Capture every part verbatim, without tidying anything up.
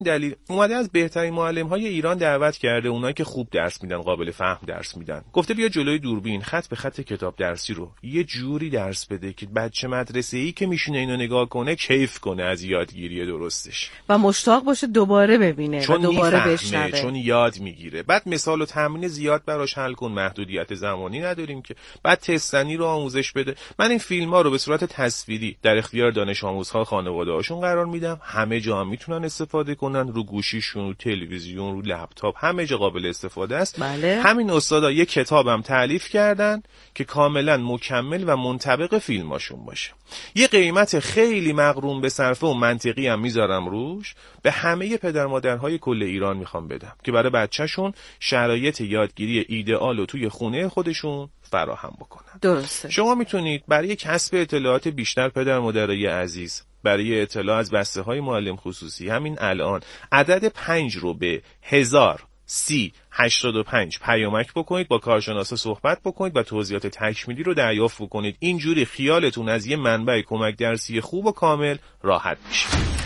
دلیل اومده از بهترین معلم‌های ایران دعوت کرده، اونایی که خوب درس میدن، قابل فهم درس میدن. گفته بیا جلوی دوربین خط به خط کتاب درسی رو یه جوری درس بده که بچه مدرسه‌ای که میشینه اینو نگاه کنه کیف کنه از یادگیری درستش و مشتاق باشه دوباره ببینه چون و دوباره بشنوه، بشنوه، چون یاد میگیره. بعد مثال و تمرین زیاد براش حل کن، محدودیت زمانی نداریم که. بعد تستنی رو آموزش بده. من این فیلم‌ها رو به صورت تصویری در اختیار دانش آموزها، خانواده‌هاشون قرار میدم. همه جا هم میتونن استفاده کنن، رو گوشیشون، رو تلویزیون، رو لپتاپ، همه جا قابل استفاده است. بله. همین استادا یک کتابم تالیف کردن که کاملا مکمل و منطبق فیلماشون باشه. یه قیمت خیلی مغروم به صرفه و منطقی هم میذارم روش، به همه پدر مادرهای کل ایران میخوام بدم که برای بچه‌شون شرایط یادگیری ایدئال رو توی خونه خودشون فراهم بکنن. درسته. شما میتونید برای کسب اطلاعات بیشتر پدر مادرای عزیز، برای اطلاع از بسته های معلم خصوصی همین الان عدد پنج رو به هزار سی هشتاد و پنج پیامک بکنید، با کارشناسا صحبت بکنید و توضیحات تکمیلی رو دریافت بکنید. اینجوری خیالتون از یه منبع کمک درسی خوب و کامل راحت میشه.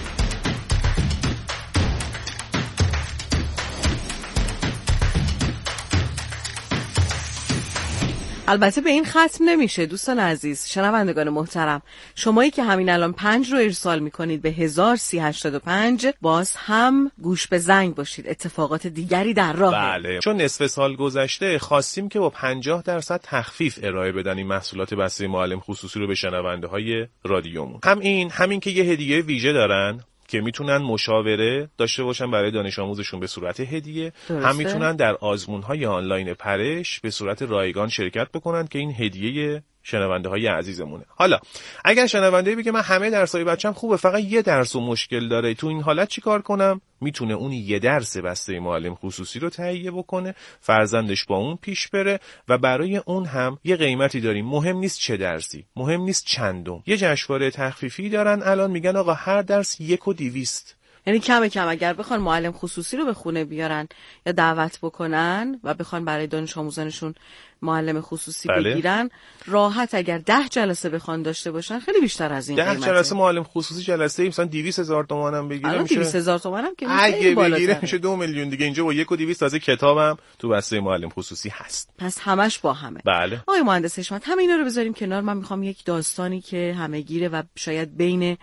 البته به این ختم نمیشه دوستان عزیز، شنوندگان محترم. شمایی که همین الان پنج رو ارسال میکنید به هزار سی هشتاد و پنج، باز هم گوش به زنگ باشید، اتفاقات دیگری در راهه. بله، چون نصف سال گذشته خواستیم که با پنجاه درصد تخفیف ارائه بدن این محصولات بسته معلم خصوصی رو به شنونده های رادیومون. هم این همین که یه هدیه ویژه دارن که میتونن مشاوره داشته باشن برای دانش آموزشون به صورت هدیه. درسته. هم میتونن در آزمون‌های آنلاین پرش به صورت رایگان شرکت بکنن که این هدیه شنونده های عزیزمونه. حالا اگر شنونده بگه من همه درسای بچم خوبه، فقط یه درس و مشکل داره، تو این حالت چی کار کنم؟ میتونه اون یه درس بسته معلم خصوصی رو تهیه بکنه، فرزندش با اون پیش بره و برای اون هم یه قیمتی داریم. مهم نیست چه درسی، مهم نیست چندم. یه جشنواره تخفیفی دارن الان، میگن آقا هر درس یک و دیویست. یعنی کم کم اگر بخوان معلم خصوصی رو به خونه بیارن یا دعوت بکنن و بخوان برای دانش آموزانشون معلم خصوصی بله. بگیرن، راحت اگر ده جلسه بخوان داشته باشن خیلی بیشتر از این قیمته. ده جلسه معلم خصوصی جلسه ای مثلا دویست هزار تومان هم بگیره الان میشه دویست هزار تومان هم که اگه بگیره میشه دو میلیون دیگه. اینجا با یک و دویست تازه کتابم تو بسته معلم خصوصی هست. پس همش با همه. بله. آقای مهندس حشمت، همه اینا رو بذاریم کنار. من میخوام یک داستانی که همه گیره و شاید بین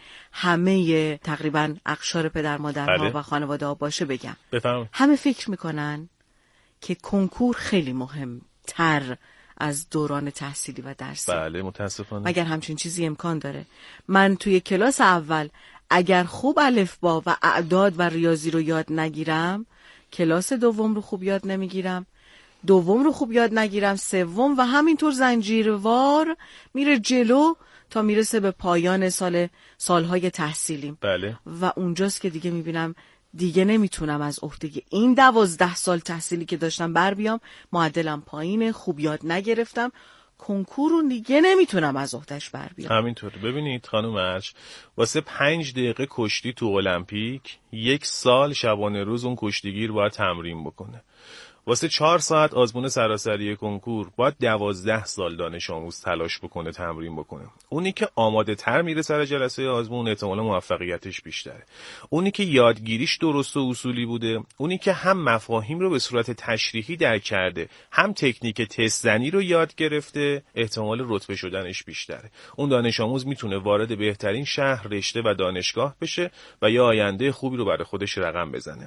همه تقریبا اقشار پدر مادرها بله. و خانواده‌ها باشه بگم. بفرمایید. همه فکر میکنن که کنکور خیلی مهم تر از دوران تحصیلی و درسی. بله متاسفانه. مگر همچین چیزی امکان داره؟ من توی کلاس اول اگر خوب الفبا و اعداد و ریاضی رو یاد نگیرم، کلاس دوم رو خوب یاد نمیگیرم، دوم رو خوب یاد نگیرم، سوم و همینطور زنجیروار میره جلو تا میرسه به پایان سال سالهای تحصیلیم. بله. و اونجاست که دیگه میبینم دیگه نمیتونم از عهده این دوازده سال تحصیلی که داشتم بر بیام، معدلم پایینه، خوب یاد نگرفتم، کنکور رو دیگه نمیتونم از عهدهش بر بیام. همینطوره. ببینید خانم ارج، واسه پنج دقیقه کشتی تو المپیک یک سال شبانه روز اون کشتیگیر باید تمرین بکنه. واسه چهار ساعت آزمون سراسری کنکور باید دوازده سال دانش آموز تلاش بکنه، تمرین بکنه. اونی که آماده تر میره سر جلسه آزمون احتمال موفقیتش بیشتره. اونی که یادگیریش درست و اصولی بوده، اونی که هم مفاهیم رو به صورت تشریحی درک کرده، هم تکنیک تست زنی رو یاد گرفته، احتمال رتبه شدنش بیشتره. اون دانش آموز میتونه وارد بهترین شهر، رشته و دانشگاه بشه و یه آینده خوبی رو برای خودش رقم بزنه.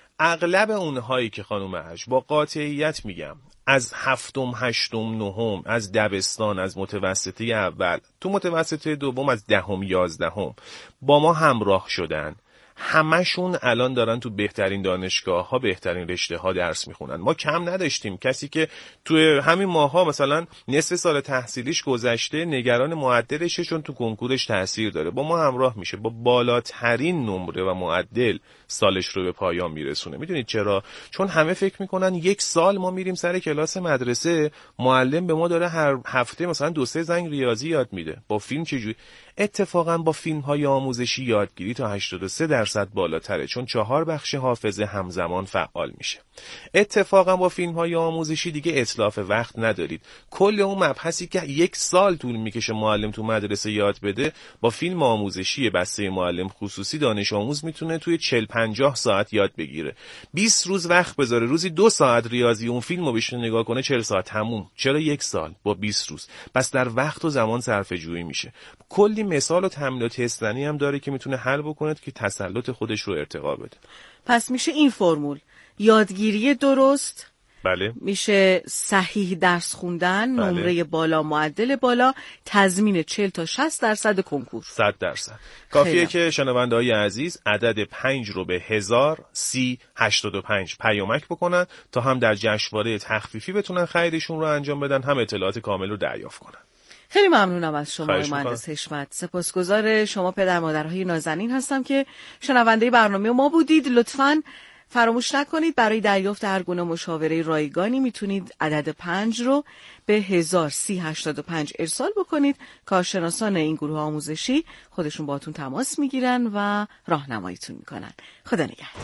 اغلب اونهایی که خانم ارج با قاطعیت میگم از هفتم، هشتم، نهم، از دبستان، از متوسطه اول، تو متوسطه دوم، از دهم، یازدهم با ما همراه شدن، همشون الان دارن تو بهترین دانشگاه ها، بهترین رشته ها درس میخونن. ما کم نداشتیم کسی که تو همین ماها مثلا نصف سال تحصیلیش گذشته نگران معدلشه چون تو کنکورش تاثیر داره، با ما همراه میشه، با بالاترین نمره و معدل سالش رو به پایان میرسونه. میدونید چرا؟ چون همه فکر میکنن یک سال ما میریم سر کلاس مدرسه، معلم به ما داره هر هفته مثلا دو سه زنگ ریاضی یاد میده. با فیلم چجوری؟ اتفاقا با فیلم‌های آموزشی یادگیری تا هشتاد و سه درصد بالاتره، چون چهار بخش حافظه همزمان فعال میشه. اتفاقا با فیلم‌های آموزشی دیگه اتلاف وقت ندارید. کل اون مبحثی که یک سال طول میکشه معلم تو مدرسه یاد بده، با فیلم آموزشی بسته معلم خصوصی دانش آموز میتونه توی چهل پنجاه ساعت یاد بگیره. بیست روز وقت بذاره روزی دو ساعت ریاضی اون فیلمو بهش نگاه کنه، چهل ساعت تموم. چرا یک سال با بیست روز؟ پس در وقت و زمان صرفه جویی میشه. کلی مثال و تمرینات تستنی هم داره که میتونه حل بکنه که تسلط خودش رو ارتقا بده. پس میشه این فرمول: یادگیری درست، بله، میشه صحیح درس خوندن، بله. نمره بالا، معدل بالا، تضمین چهل تا شصت درصد کنکور. صد درصد. کافیه که شنونده‌های عزیز عدد پنج رو به هزار سی هشتاد و پنج پیامک بکنن تا هم در جشنواره تخفیفی بتونن خریدشون رو انجام بدن، هم اطلاعات کامل رو دریافت کنن. خیلی ممنونم از شما مهندس حشمت. سپاسگزار شما پدر مادرهای نازنین هستم که شنونده برنامه ما بودید. لطفاً فراموش نکنید برای دریافت هر گونه مشاوره رایگانی میتونید عدد پنج رو به هزار سی هشتاد و پنج ارسال بکنید. کارشناسان این گروه آموزشی خودشون باهاتون تماس میگیرن و راهنماییتون میکنن. خدا نگهدار.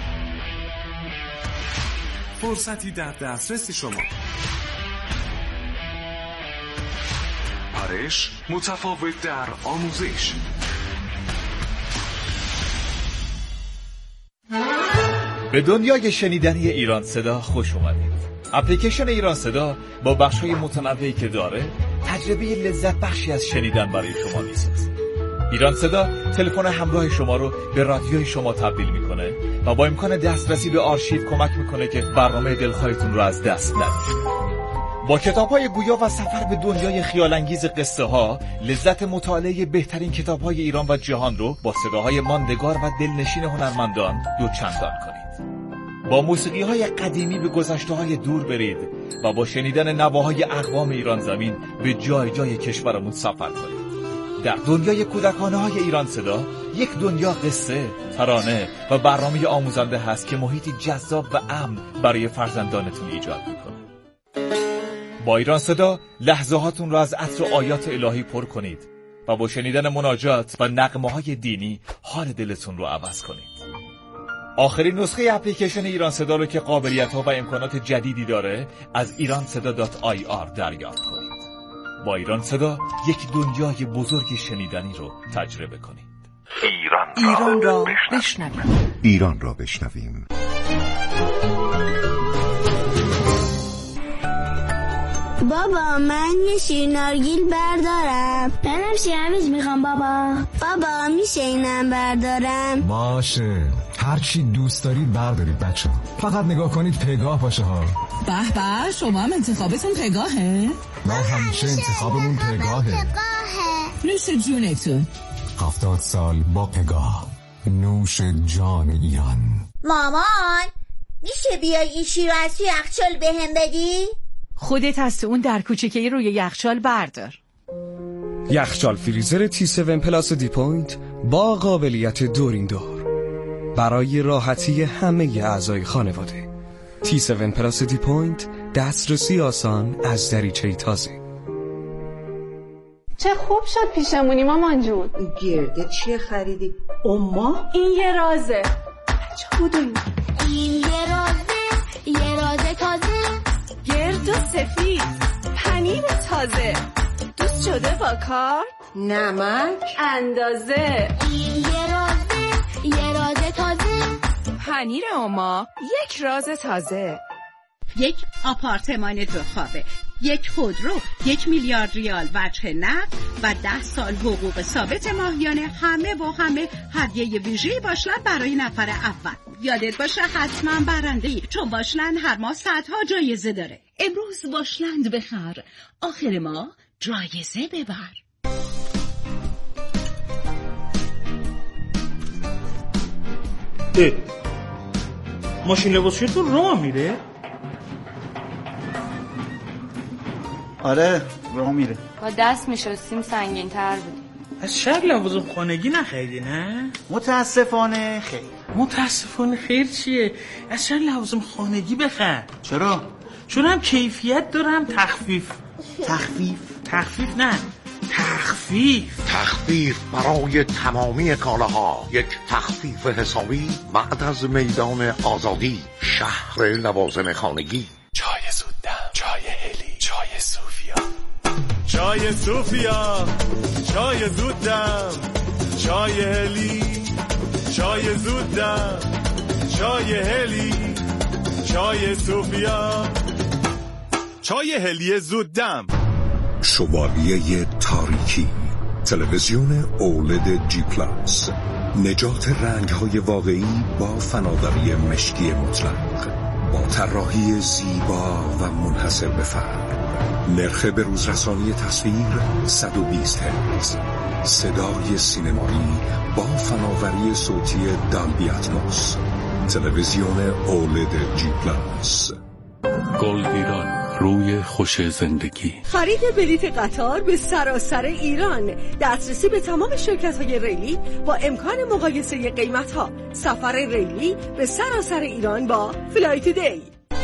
فرصتی در دسترس شما. پرش متفاوت در آموزش. به دنیای شنیدنی ایران صدا خوش اومدید. اپلیکیشن ایران صدا با بخش‌های متنوعی که داره، تجربه لذت بخشی از شنیدن برای شما میسازه. ایران صدا تلفن همراه شما رو به رادیوی شما تبدیل میکنه و با امکان دسترسی به آرشیو کمک میکنه که برنامه دلخواهتون رو از دست ندید. با کتاب‌های گویا و سفر به دنیای خیال‌انگیز قصه ها، لذت مطالعه بهترین کتاب‌های ایران و جهان رو با صداهای ماندگار و دلنشین هنرمندان دوچندان کنید. با موسیقی‌های قدیمی به گذشته‌های دور برید و با شنیدن نواهای اقوام ایران زمین به جای جای کشورمون سفر کنید. در دنیای کودکانه‌های ایران صدا، یک دنیا قصه، ترانه و برنامه آموزنده هست که محیطی جذاب و امن برای فرزندانتون ایجاد می‌کنه. با ایران صدا لحظه هاتون را از عطر آیات الهی پر کنید و با شنیدن مناجات و نغمه های دینی حال دلتون رو عوض کنید. آخرین نسخه اپلیکیشن ایران صدا رو که قابلیت ها و امکانات جدیدی داره از ایران صدا دات آی آر دریافت کنید. با ایران صدا یک دنیای بزرگ شنیدنی رو تجربه کنید. ایران را, ایران را بشنویم. ایران را بشنویم. بابا من یه شیر نارگیل بردارم. منم شیرمیز میخوام بابا. بابا میشه اینم بردارم؟ باشه، هر چی دوست دارید بردارید بچه ها. فقط نگاه کنید پگاه باشه ها. به به، شما هم انتخابتون پگاهه؟ ما همیشه انتخابمون پگاهه. نوش جونتون. هفتاد سال با پگاه، نوش جان ایران. مامان میشه بیای این شیر رو از توی یخچال بهم بدی؟ خودت هست اون در کوچیکه روی یخچال بردار. یخچال فریزر تی هفت پلاس دی پوینت با قابلیت دورین دور برای راحتی همه اعضای خانواده. تی هفت پلاس دی پوینت، دسترسی آسان از دریچه تازه. چه خوب شد پیشمونی مامان جون. گرده چیه خریدی؟ اما این یه رازه. چه بودی؟ این یه رازه، یه رازه تازه، گرد و سفید، پنیر تازه، دوست شده با کار، نمک اندازه. این یه رازه، یه رازه تازه، پنیر اما یک راز تازه. یک آپارتمان دو خوابه، یک خودرو، یک میلیارد ریال وجه نقد و ده سال حقوق ثابت ماهیانه، همه با همه هدیه ویژه‌ای باشلند برای نفر اول. یادت باشه حتما برنده‌ای، چون باشلند هر ماه صدها جایزه داره. امروز باشلند بخر، آخر ماه جایزه ببر. ماشین لباسشویتون راه میره؟ آره راه میره. با دست میشستیم سنگین تر بود. از شهر لوازم خانگی نخریدی نه؟ متاسفانه خیر. متاسفانه خیر چیه؟ از شهر لوازم خانگی بخر. چرا؟ چون هم کیفیت داره هم تخفیف. تخفیف؟ تخفیف نه، تخفیف تخفیف برای تمامی کالاها، یک تخفیف حسابی بعد از میدان آزادی، شهر لوازم خانگی. چای زودم، چای هلی، چای صوفیا، چای صوفیا، چای زودم، چای هلی، چای زودم، چای هلی، چای صوفیا، چای هلی زودم. شوالیه تاریکی، تلویزیون اولد جی پلاس، نجات رنگ‌های واقعی با فناوری مشکی مطلق، با طراحی زیبا و منحصر به فرد. نرخ به روز رسانی تصویر صد و بیست هرتز، صدای سینمایی با فناوری صوتی دالبی اتموس. تلویزیون اولد جی پلاس. گل ایران، روی خوش زندگی. خرید بلیت قطار به سراسر ایران، دسترسی به تمام شرکت‌های ریلی با امکان مقایسه قیمت‌ها. سفر ریلی به سراسر ایران با فلای تودی.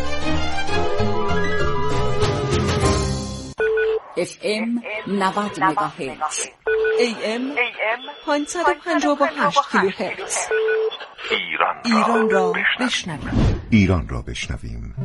اف ام نود مگاهرتز، ای ام پانصد و پنجاه و هشت کیلوهرتز. ایران را بشنویم. ایران را بشنویم.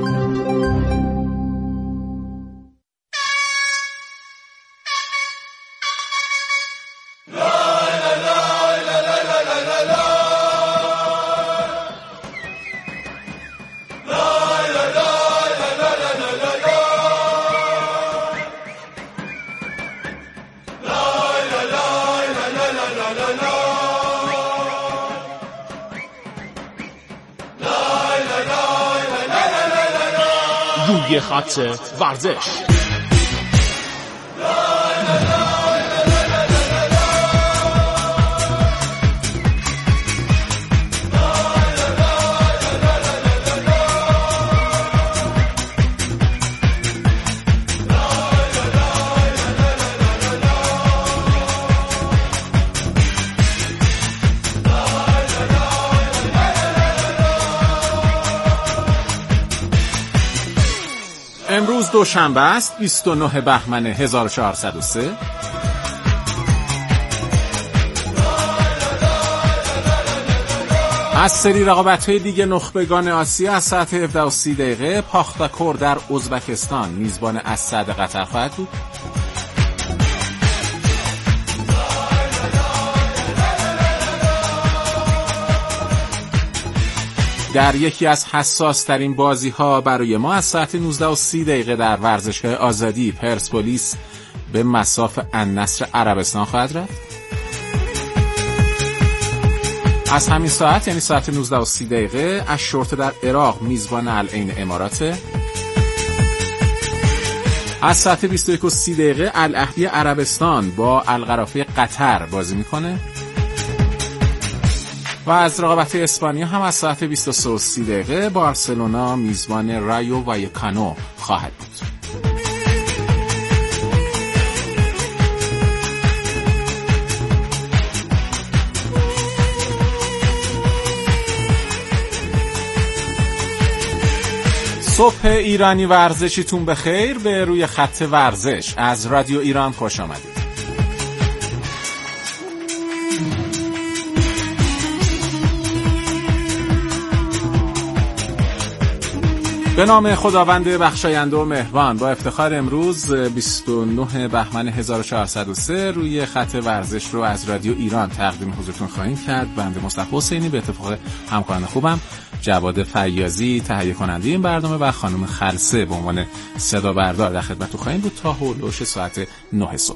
روی خط ورزش. امروز دوشنبه است، بیست و نه بهمن هزار و چهارصد و سه. از سری رقابت‌های دیگه نخبگان آسیا از ساعت هفده و سی دقیقه پاختاکور در ازبکستان میزبان اسد قطر خواهد بود. در یکی از حساس ترین بازی ها برای ما از ساعت نوزده و سی دقیقه در ورزشگاه آزادی پرسپولیس به مصاف النصر عربستان خواهد رفت. از همین ساعت یعنی ساعت نوزده و سی دقیقه الشرطه در عراق میزبان العین اماراته. از ساعت بیست و یک و سی دقیقه الاهلی عربستان با القرافه قطر بازی میکنه. و از رقابت اسپانیا هم از ساعت بیست و سه و سی دقیقه بارسلونا میزبان رایو وایکانو خواهد بود. صبح ایرانی ورزشیتون بخیر. به روی خط ورزش از رادیو ایران خوش آمدید. به نام خداوند بخشاینده و مهربان، با افتخار امروز بیست و نه بهمن هزار و چهارصد و سه روی خط ورزش رو از رادیو ایران تقدیم حضورتون خواهیم کرد. بنده مصطفی حسینی به اتفاق همکاران خوبم جواد فیاضی تهیه کننده این برنامه و خانم خلسه به عنوان صدا بردار در خدمتتون خواهیم بود تا هولوش ساعت نه صبح.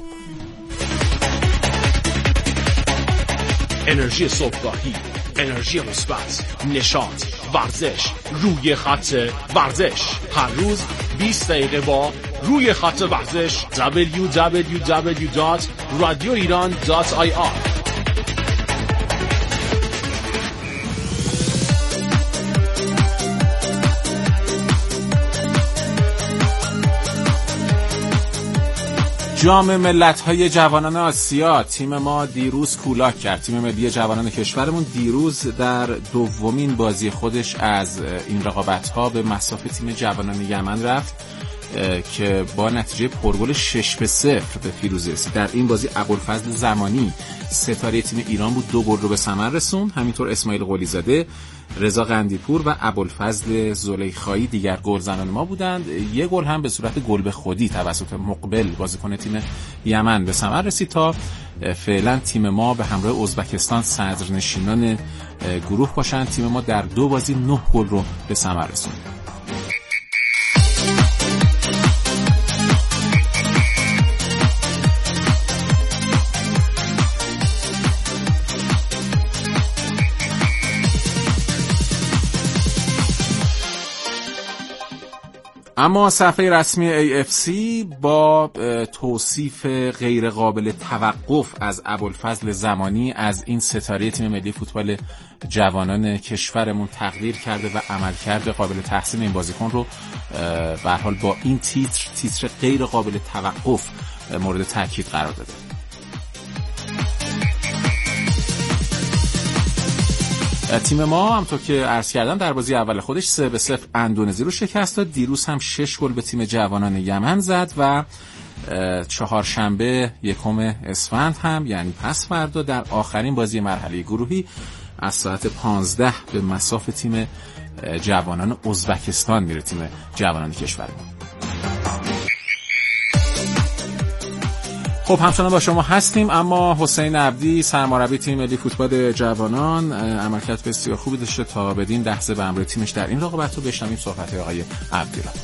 انرژی صبحگاهی، انرژی مثبت، نشاط، ورزش، روی خط ورزش. هر روز بیست دقیقه با روی خط ورزش. دبلیو دبلیو دبلیو دات رادیو ایران دات آی آر. جام ملت‌های جوانان آسیا تیم ما دیروز کولاک کرد. تیم ملی جوانان کشورمون دیروز در دومین بازی خودش از این رقابت‌ها به مصاف تیم جوانان یمن رفت. که با نتیجه پرگل شش به صفر به پیروزی رسید. در این بازی ابوالفضل زمانی ستاره تیم ایران بود، دو گل رو به ثمر رسوند. همینطور اسماعیل قلی زاده، رضا قندیپور و ابوالفضل زلیخایی دیگر گلزنان ما بودند. یک گل هم به صورت گل به خودی توسط مقبل بازیکن تیم یمن به ثمر رسید تا فعلا تیم ما به همراه ازبکستان صدرنشینان گروه باشند. تیم ما در دو بازی نه گل رو به ثمر رسوند. اما صفحه رسمی ای اف سی با توصیف غیر قابل توقف از ابوالفضل زمانی از این ستاره تیم ملی فوتبال جوانان کشورمون تقدیر کرده و عملکرد قابل تحسین این بازیکن رو به هر حال با این تیتر تیتر غیر قابل توقف مورد تاکید قرار داده. تیم ما همونطور که عرض کردم در بازی اول خودش سه به صفر اندونزی رو شکست داد. دیروز هم شش گل به تیم جوانان یمن زد و چهارشنبه یکم اسفند هم یعنی پس فردا در آخرین بازی مرحله گروهی از ساعت پانزده به مصاف تیم جوانان ازبکستان میره تیم جوانان کشورمون. خب همچنان با شما هستیم، اما حسین عبدی سرمربی تیم ملی فوتبال جوانان عملکرد بسیار خوبی داشته تا بدین لحظه به همراه تیمش در این رقابت رو بشنویم صحبت آقای عبدی را.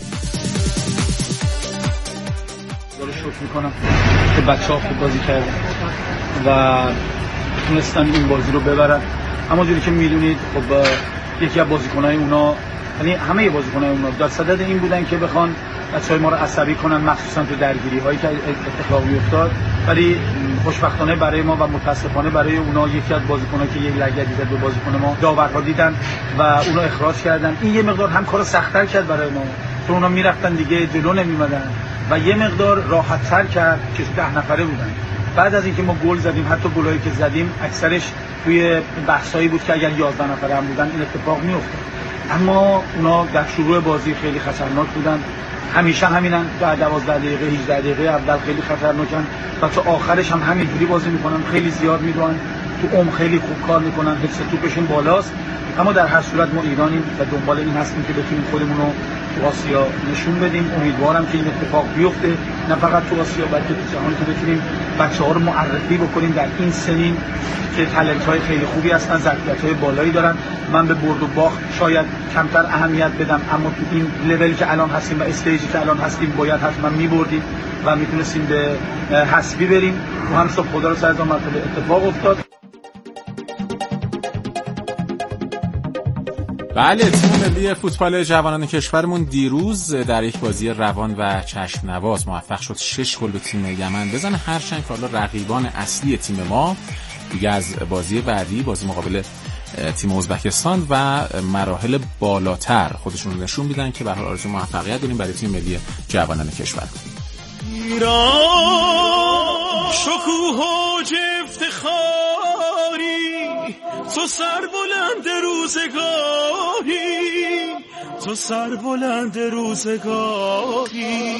داره شکر میکنم که بچه‌ها خوب بازی کردن و تونستن این بازی رو ببرن. اما جوری که میدونید خب یکی از بازیکن‌های اونا، یعنی همه بازیکن‌های اونا در صدد این بودن که بخوان بچه‌های ما رو عصبی کنن، مخصوصا تو درگیری‌هایی که اتفاق می‌افتاد. ولی خوشبختانه برای ما و متاسفانه برای اونا یکی از بازیکن‌ها که یک لگدی زد به بازیکن ما داورها دیدن و اونو اخراج کردن. این یه مقدار هم کارو سخت‌تر کرد برای ما، چون اونا میرفتن دیگه جلو نمی‌اومدن و یه مقدار راحت‌تر کرد که ده نفره بودن. بعد از اینکه ما گل زدیم، حتی گلایی که زدیم اکثرش توی بحثایی بود که اگر یازده نفره هم بودن این اتفاق می‌افتاد. اما اونا در شروع بازی خیلی خطرناک بودن، همیشه همینن. در دوازده دقیقه هجده دقیقه اول خیلی خطرناکن و تا آخرش هم همینجوری بازی میکنن، خیلی زیاد میدونن، تو عمق خیلی خوب کار میکنن، حفظ توپشون بالاست. اما در هر صورت ما ایرانیم و دنبال این هستیم که بتونیم خودمون رو تو آسیا نشون بدیم. امیدوارم که این اتفاق بیفته، نه فقط تو آسیا بلکه تو جهان، که بتونیم بچه‌ها رو معرفی بکنیم در این سنین که تالنت‌های خیلی خوبی هستن، ظرفیت‌های بالایی دارن. من به برد و باخت شاید کمتر اهمیت بدم، اما تو این لول که الان هستیم و استیجی که الان هستیم باید حتما می‌بردیم و میتونستیم به حسابی بریم. تو هم صبح خدا رو سر از مرتبه اتفاق افتاد. بله، تیم ملی فوتبال جوانان کشورمون دیروز در یک بازی روان و چشم نواز موفق شد شش گل به تیم یمن بزنه، هرچند که حالا رقیبان اصلی تیم ما دیگه از بازی بعدی، بازی مقابل تیم ازبکستان و مراحل بالاتر خودشون رو نشون میدن که به هر حال آرزوی موفقیت داریم برای تیم ملی جوانان کشور. ایران شکوه و افتخاری، تو سر بلند روزگاری، تو سر بلند روزگاری.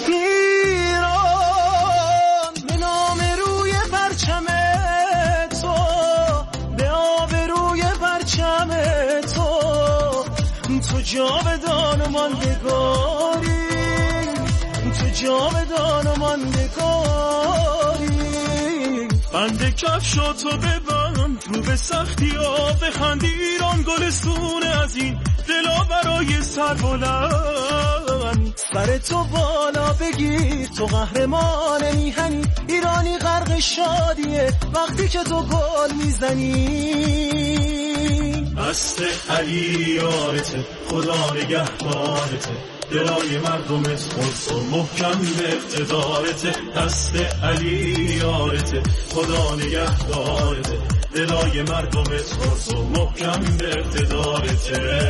ایران به نام روی پرچم تو، به آب روی پرچم تو، تو جاودان و ماندگاری، تو جاودان و ماندگاری. بند کفشا تو ببند رو به سختی ها بخند، ایران گلستونه از این دلا برای سر بلند. سر تو بالا بگیر، تو قهرمان میهنی، ایرانی غرق شادیه وقتی که تو گل میزنی. دست علی یارته، خدا نگهدارته، دلای مردمت خلص و محکم به اقتدارته. دست علی یارته، خدا نگهدارته، دلای مردمت خلص و محکم به اقتدارته.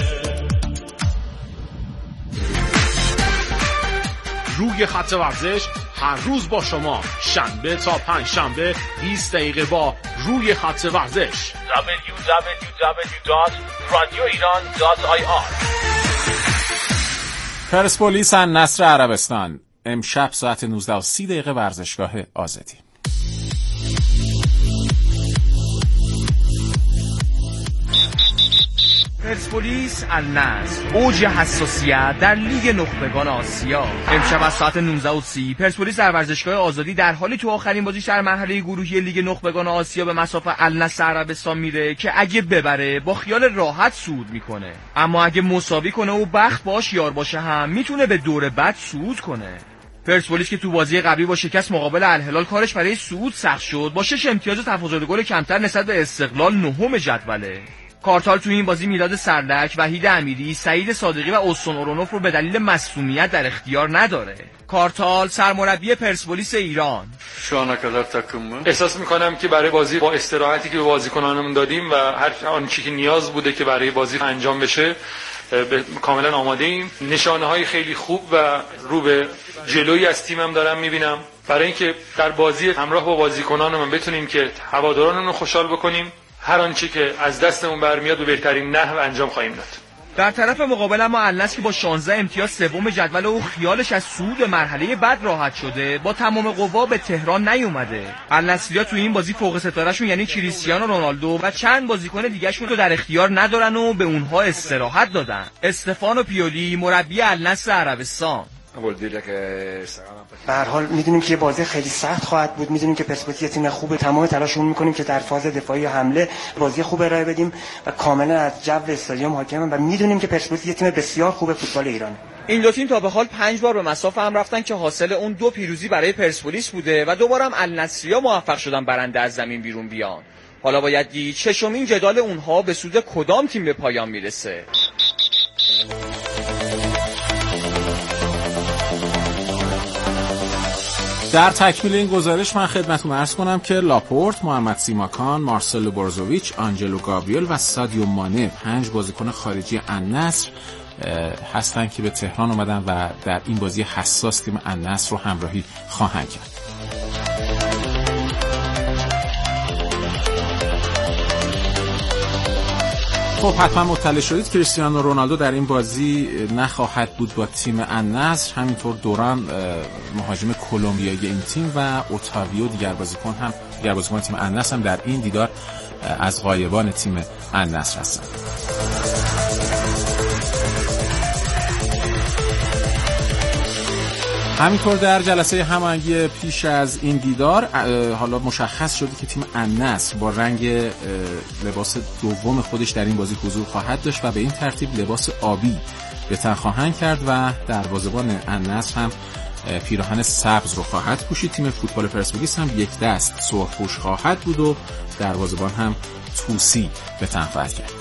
روی خط ورزش هر روز با شما، شنبه تا پنج شنبه بیست دقیقه با روی خط ورزش. دبلیو دبلیو دبلیو دات رادیو ایران دات آی آر. پرسپولیس النصر عربستان امشب ساعت نوزده و سی دقیقه ورزشگاه آزادی. پرسپولیس النصر اوج حساسیت در لیگ نخبگان آسیا. امشب از ساعت نوزده و سی پرسپولیس در ورزشگاه آزادی در حالی تو آخرین بازیش در مرحله گروهی لیگ نخبگان آسیا به مصاف النصر عربستان میره که اگه ببره با خیال راحت صعود میکنه، اما اگه مساوی کنه و بخت باش یار باشه هم میتونه به دور بعد صعود کنه. پرسپولیس که تو بازی قبلی با شکست مقابل الهلال کارش برای صعود سخت شد، با شش امتیاز و تفاضل گل کمتر نسبت به استقلال نهم جدوله. کارتال تو این بازی میلاد سردک، وحید امیری، سعید صادقی و اوسون اورونوف رو به دلیل مصونیت در اختیار نداره. کارتال سرمربی پرسپولیس ایران: şu ana kadar takımım احساس میکنم که برای بازی با استراحتی که به بازیکنانمون دادیم و هر آنچه که نیاز بوده که برای بازی انجام بشه کاملا آماده ایم. نشانه های خیلی خوب و رو به جلویی از تیمم دارم میبینم برای اینکه در بازی همراه با بازیکنانمون بتونیم که هوادارانمون رو خوشحال بکنیم. هر آنچه که از دستمون برمیاد به بهترین نحو انجام خواهیم داد. در طرف مقابل اما النصر که با شانزده امتیاز سوم جدول و خیالش از صعود به مرحله بعد راحت شده، با تمام قوا به تهران نیومده. النصریا تو این بازی فوق ستارهشون یعنی کریستیانو رونالدو و چند بازیکن دیگه‌شون رو در اختیار ندارن و به اونها استراحت دادن. استفانو پیولی مربی النصر عربستان: به هر حال میدونیم که بازی خیلی سخت خواهد بود، میدونیم که پرسپولیس تیم خوبه، تمام تلاشمون میکنیم که در فاز دفاعی و حمله بازی خوب ارائه بدیم و کاملا از جو استادیوم حاکمیم و میدونیم که پرسپولیس تیم بسیار خوبه فوتبال ایرانه. این دو تیم تا به حال پنج بار به مساف هم رفتن که حاصل اون دو پیروزی برای پرسپولیس بوده و دوباره هم النصریا موفق شدن برنده از زمین بیرون بیان. حالا باید دید ششمین جدال اونها به سود کدام تیم به پایان میرسه. در تکمیل این گزارش من خدمتتون عرض کنم که لاپورت، محمد سیماکان، مارسلو بروزوویچ، آنجلو گابریل و سادیو مانه پنج بازیکن خارجی النصر هستن که به تهران اومدن و در این بازی حساس تیم النصر رو همراهی خواهند کرد. خب حتما مطلع شدید کریستیانو رونالدو در این بازی نخواهد بود با تیم النصر، همینطور دوران مهاجم کلمبیایی این تیم و اوتاویو دیگر بازیکن هم دیگر بازیکن تیم النصر هم در این دیدار از غایبان تیم النصر هستند. همینطور در جلسه هماهنگی پیش از این دیدار حالا مشخص شده که تیم النصر با رنگ لباس دوم خودش در این بازی حضور خواهد داشت و به این ترتیب لباس آبی به تن خواهند کرد و دروازه‌بان النصر هم پیراهن سبز رو خواهد پوشید. تیم فوتبال پرسپولیس هم یک دست سرخپوش خواهد بود و دروازه‌بان هم توسی به تن خواهد کرد.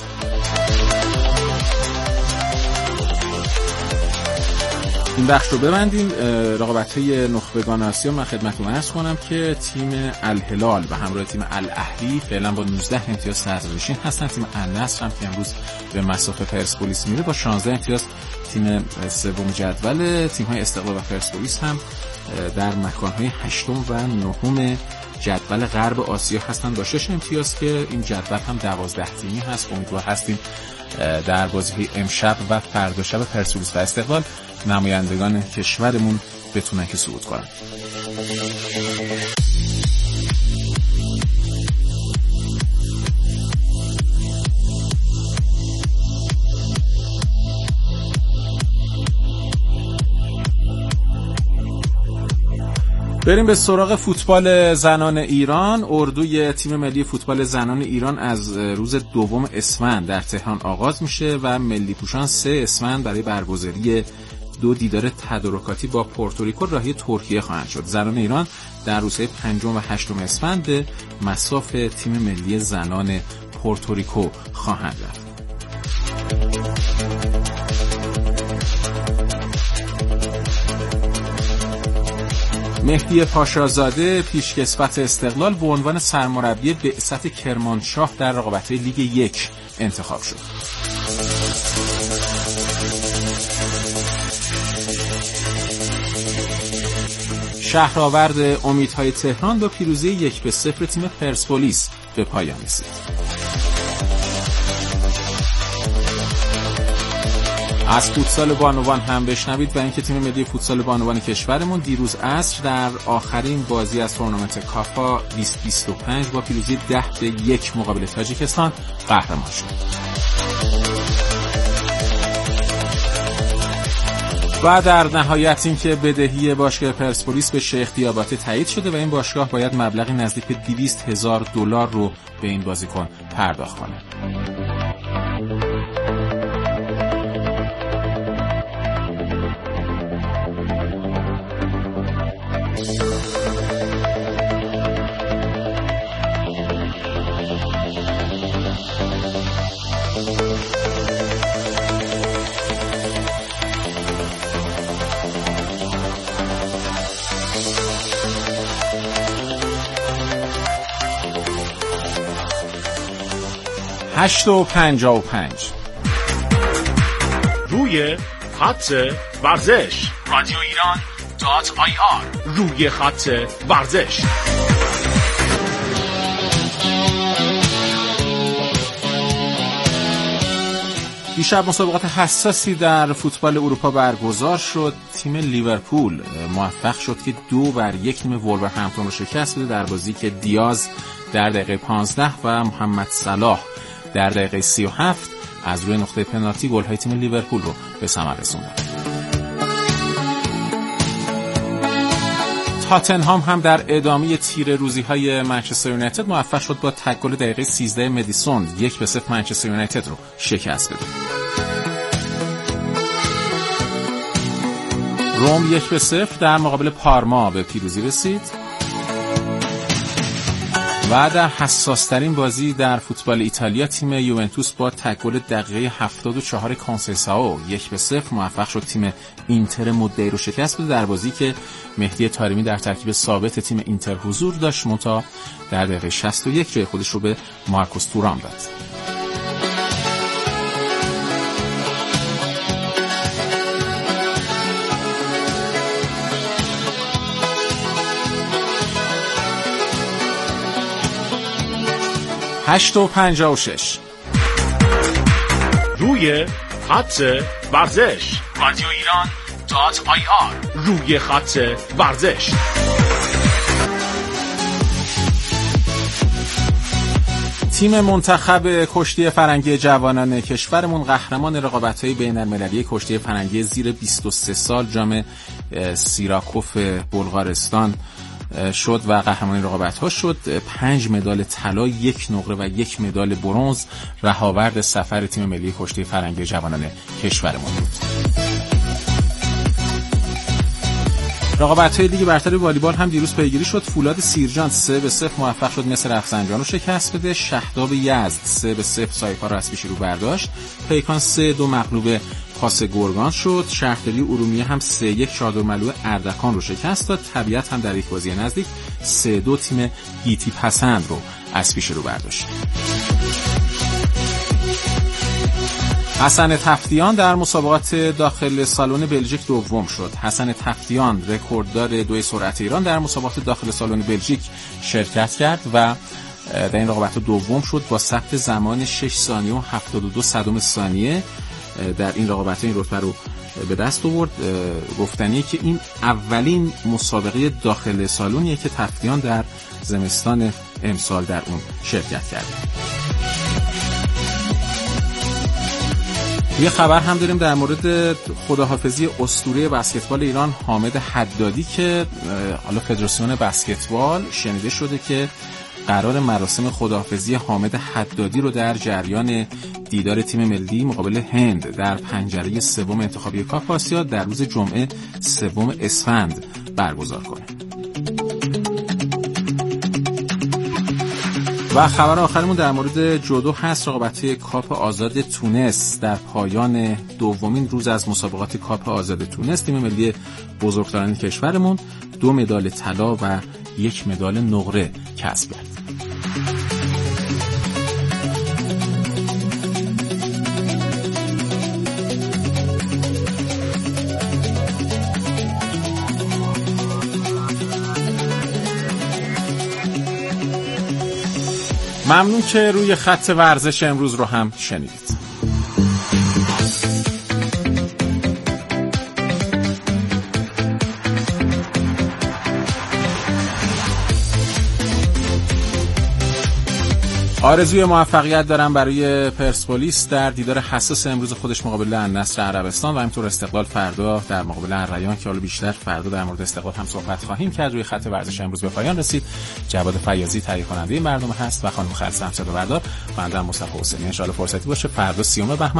این بخش رو ببندیم. رقابت‌های نخبگان آسیا من خدمتتون عرض کنم که تیم الهلال و همراه تیم الاهلی فعلا با نوزده امتیاز صدرنشین هستن. تیم النصر هم که امروز به مسافه پرسپولیس میره با شانزده امتیاز تیم سوم جدول. تیم‌های استقلال و پرسپولیس هم در مکان‌های هشتم و نهم جدول غرب آسیا هستن با شش امتیاز که این جدول هم دوازده تیمی هست. امیدوار هستیم در بازی امشب و فردا شب پرسپولیس و استقلال نمایندگان کشورمون بتونن که صعود کنن. بریم به سراغ فوتبال زنان ایران. اردوی تیم ملی فوتبال زنان ایران از روز دوم اسفند در تهران آغاز میشه و ملی پوشان سه اسفند برای برگزاری دو دیدار تدارکاتی با پورتوریکو راهی ترکیه خواهند شد. زنان ایران در روزهای پنجم و هشتم اسفند به مصاف تیم ملی زنان پورتوریکو خواهند رفت. مهدی پاشازاده پیشکسوت استقلال به عنوان سرمربی بعثت کرمانشاه در رقابت‌های لیگ یک انتخاب شد. شهرآورد امیدهای تهران با پیروزی یک به صفر تیم پرسپولیس به پایان رسید. از فوتسال بانوان هم بشنوید و اینکه تیم ملی فوتسال بانوان کشورمون دیروز عصر در آخرین بازی از تورنمنت کافا بیست بیست و پنج با پیروزی ده به یک مقابل تاجیکستان قهرمان شد. و در نهایت این که بدهی باشگاه پرسپولیس به شیخ دیاباته تایید شده و این باشگاه باید مبلغی نزدیک به دویست هزار دلار رو به این بازیکن پرداخت کنه. هشت و پنجاه و پنج روی خط ورزش رادیو ایران دات آی آر روی خط ورزش. دیشب مسابقات حساسی در فوتبال اروپا برگزار شد. تیم لیورپول موفق شد که دو بر یک تیم ولورهمپتون رو شکست بده در بازی که دیاز در دقیقه پانزده و محمد صلاح در دقیقه سی و هفت از روی نقطه پنالتی گل‌های تیم لیورپول رو به ثمر رسوندن. تاتنهام هم در ادامه تیر روزی‌های منچستر یونایتد موفق شد با تک گل دقیقه سیزده مدیسون یک به صفر منچستر یونایتد رو شکست بده. روم یک به صفر در مقابل پارما به پیروزی رسید. و در حساس‌ترین بازی در فوتبال ایتالیا تیم یوونتوس با تک گل دقیقه هفتاد و چهار کانسیسائو یک به صفر موفق شد تیم اینتر مدعی رو شکست بده در بازی که مهدی طارمی در ترکیب ثابت تیم اینتر حضور داشت، منتها در دقیقه شصت و یک جای خودش رو به مارکوس تورام داد. هشت و پنجاه و شش روی خط ورزش رادیو ایران دات آی آر روی خط ورزش. تیم منتخب کشتی فرنگی جوانان کشورمون قهرمان رقابت‌های بین‌المللی کشتی فرنگی زیر بیست و سه سال جام سیراکوف بلغارستان شد و قهرمان رقابت‌ها شد. پنج مدال طلا، یک نقره و یک مدال برنز رهاورد سفر تیم ملی کشتی فرنگی جوانان کشورمون بود. رقابت‌های لیگ برتر والیبال هم دیروز پیگیری شد. فولاد سیرجان سه به صفر موفق شد مصر رفسنجان رو شکست بده. شهداب یزد سه به صفر سایپا رو از پیش رو برداشت. پیکان سه دو مغلوب پاس گرگان شد. شهرداری ارومیه هم سه یک چادرملو اردکان رو شکست داد. طبیعت هم در یک بازی نزدیک سه دو تیم گیتی پسند رو از پیش رو برداشت. حسن تفتیان در مسابقات داخل سالن بلژیک دوم شد. حسن تفتیان رکورددار دوی سرعت ایران در مسابقات داخل سالن بلژیک شرکت کرد و در این رقابت دوم شد با ثبت زمان شش ثانیه و هفتاد و دو صدم ثانیه. در این رقابت این رتبه رو به دست آورد. گفتنیه که این اولین مسابقه داخل سالونیه که تفتیان در زمستان امسال در اون شرکت کرده. یه خبر هم داریم در مورد خداحافظی اسطوره بسکتبال ایران حامد حدادی که حالا فدراسیون بسکتبال شنیده شده که قرار مراسم خداحافظی حامد حدادی رو در جریان دیدار تیم ملی مقابل هند در پنجره سوم انتخابی کاپ آسیا در روز جمعه سوم اسفند برگزار کنه. و خبر آخرمون در مورد جودو هست. رقابت کاپ آزاد تونس در پایان دومین روز از مسابقات کاپ آزاد تونس تیم ملی بزرگسالان کشورمون دو مدال طلا و یک مدال نقره کسب کرد. ممنون که روی خط ورزش امروز رو هم شنیدید. آرزوی موفقیت دارم برای پرسپولیس در دیدار حساس امروز خودش مقابل النصر عربستان و همینطور استقلال فردا در مقابل الریان که حالا بیشتر فردا در مورد استقلال هم صحبت خواهیم کرد. روی خط ورزش امروز به پایان رسید. جواد فیاضی تهیه کننده این برنامه هست و خانم خالصه همصدا بردار. من در مصطفی حسینی. ان شاء الله فرصتی باشه فردا سیوم بهمن